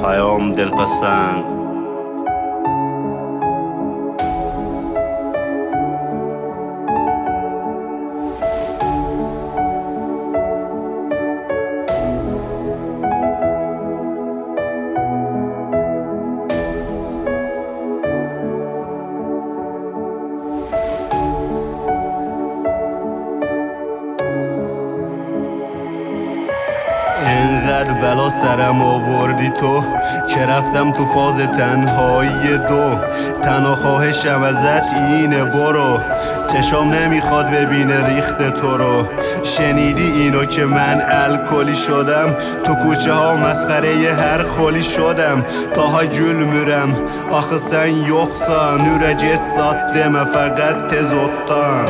پیام دلپسند. اینقدر بلا سرم آوردی تو که رفتم تو فاز تنهایی دو. تنها خواهشم ازت اینه برو، چشام نمیخواد ببینه ریخت تو رو. شنیدی اینو که من الکلی شدم، تو کوچه ها مسخره هر خولی şodam. Daha gülmürəm, axı sən yoxsan, ürəcək sat demə fəqət tez otdan.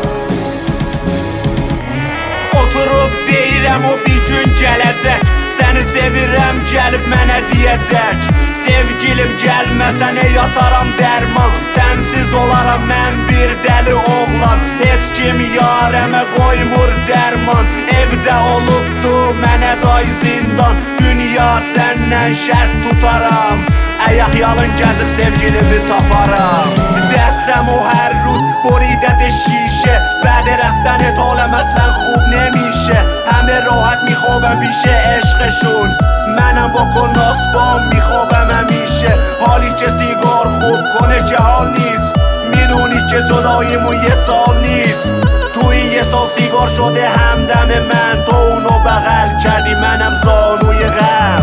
Oturub deyirəm o bir gün gələcək, səni sevirəm gəlib mənə deyəcək. Sevgilim gəlməsən yataram dərman, sənsiz olaram mən bir dəli oğlan. Heç kim yarəmə qoymur dərman, evdə olubdu mənə day zindan. Dünya səndən şərt tutaram, ayaq yalın gəzib sevgilimi taparam. Dəstəm o hər روز بریدت شیشه، بعد رفتنت حالم اصلا خوب نمیشه. همه راحت میخوابم پیش عشقشون، منم با کناسبام میخوابم همیشه. حالی که سیگار خوب کنه که حال نیست، میدونی که جداییمون یه سال نیست. تو این یه سال سیگار شده همدم من، تو اونو بغل کردی منم زانوی غم.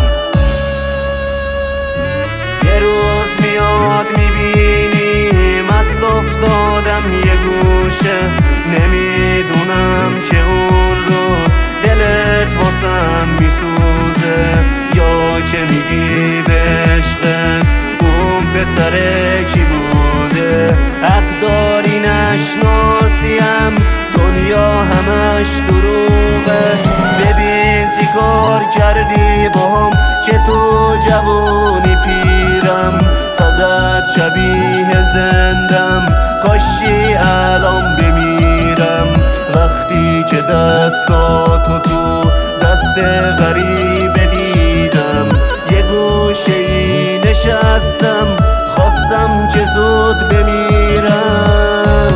یه روز میاد میبینی مست افتادم یه گوشه، نمیدونم که اون روز دلت واسم میسوزه یا که میگی به عشقت اون پسره کی بوده. حق داری نشناسیم، دنیا همش دروغه. ببین چی کار کردی باهم که تو جوونی پیرم، فقط شبیه زندم، کاشی الان بمیرم. وقتی که دستاتو تو دست غریبه دیدم، یه گوشه ای نشستم، خواستم که زود بمیرم.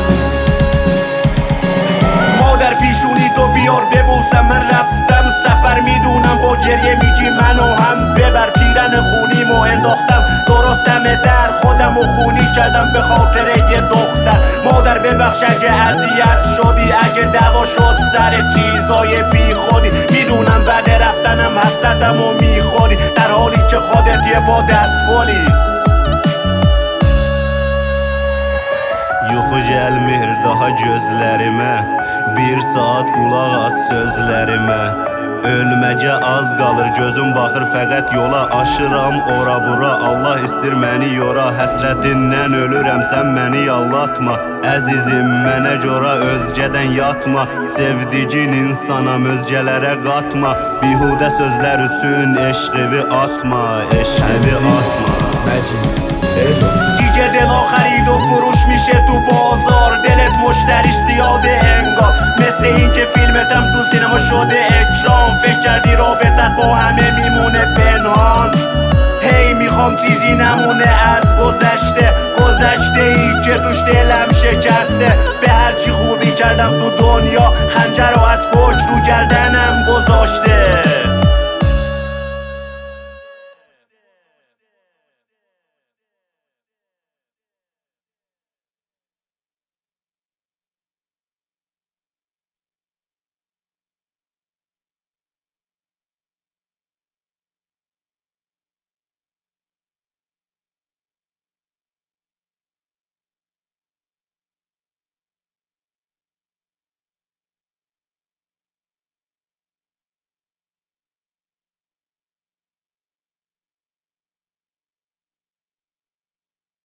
مادر پیشونی تو بیار ببوسم، من رفتم سفر میدونم با گریه میگی منو هم ببر. پیرن خونیمو انداختم درستم در خودم و خونی کردم به خاطر یه دختر. مادر ببخش اگه اذیت شدی، اگه دعوا شد سر چیزای بی خودی. میدونم بعد رفتنم حسرتم و میخوری، در حالی که خودت yine bu dəskoli. Yuxu gəlmir daha gözlərimə, bir saat qulaq as sözlərimə. Ölməcə az qalır, gözüm baxır fəqət yola. Aşıram ora bura, Allah istir məni yora. Həsrətindən ölürəm, sən məni yallatma. Əzizim mənə cora, özgədən yatma. Sevdiğin insanam, özgələrə qatma. Bihudə sözlər üçün eşqivi atma, eşqivi atma. دیگه دلا خرید و فروش میشه تو بازار، دلت مشتریش زیاده انگار. مثل این که فیلمتم تو سینما شده اکرام، فکر کردی رابطت با همه میمونه پنهان. هی میخوام چیزی نمونه از گذشته، گذشته ای که توش دلم شکسته. به هرچی خوبی کردم تو دنیا، خنجر رو از پشت رو گردنم گذاشته.